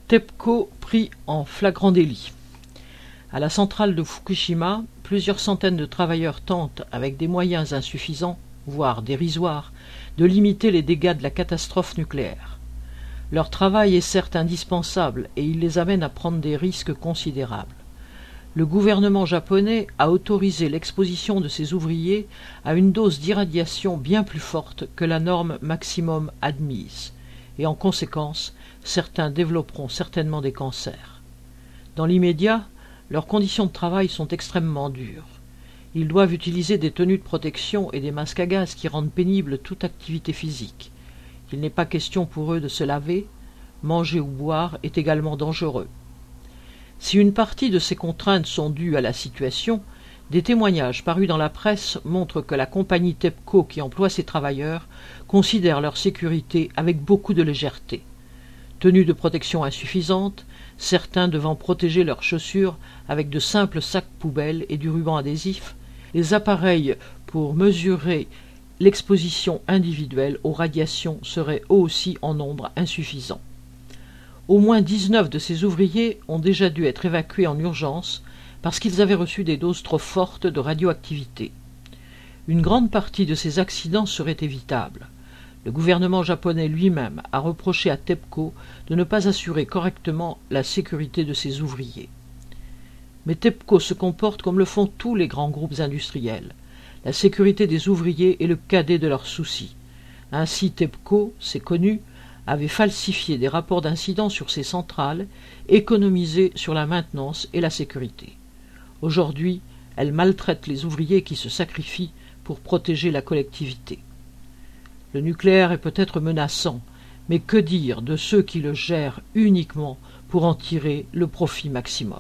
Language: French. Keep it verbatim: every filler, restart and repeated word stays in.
TEPCO pris en flagrant délit. À la centrale de Fukushima, plusieurs centaines de travailleurs tentent, avec des moyens insuffisants, voire dérisoires, de limiter les dégâts de la catastrophe nucléaire. Leur travail est certes indispensable et il les amène à prendre des risques considérables. Le gouvernement japonais a autorisé l'exposition de ses ouvriers à une dose d'irradiation bien plus forte que la norme maximum admise, et en conséquence, certains développeront certainement des cancers. Dans l'immédiat, leurs conditions de travail sont extrêmement dures. Ils doivent utiliser des tenues de protection et des masques à gaz qui rendent pénible toute activité physique. Il n'est pas question pour eux de se laver, manger ou boire est également dangereux. Si une partie de ces contraintes sont dues à la situation, des témoignages parus dans la presse montrent que la compagnie TEPCO qui emploie ces travailleurs considère leur sécurité avec beaucoup de légèreté. Tenues de protection insuffisantes, certains devant protéger leurs chaussures avec de simples sacs poubelles et du ruban adhésif, les appareils pour mesurer l'exposition individuelle aux radiations seraient eux aussi en nombre insuffisant. Au moins dix-neuf de ces ouvriers ont déjà dû être évacués en urgence parce qu'ils avaient reçu des doses trop fortes de radioactivité. Une grande partie de ces accidents serait évitable. Le gouvernement japonais lui-même a reproché à TEPCO de ne pas assurer correctement la sécurité de ses ouvriers. Mais TEPCO se comporte comme le font tous les grands groupes industriels. La sécurité des ouvriers est le cadet de leurs soucis. Ainsi TEPCO, c'est connu, avait falsifié des rapports d'incidents sur ses centrales, économisé sur la maintenance et la sécurité. Aujourd'hui, elle maltraite les ouvriers qui se sacrifient pour protéger la collectivité. Le nucléaire est peut-être menaçant, mais que dire de ceux qui le gèrent uniquement pour en tirer le profit maximum ?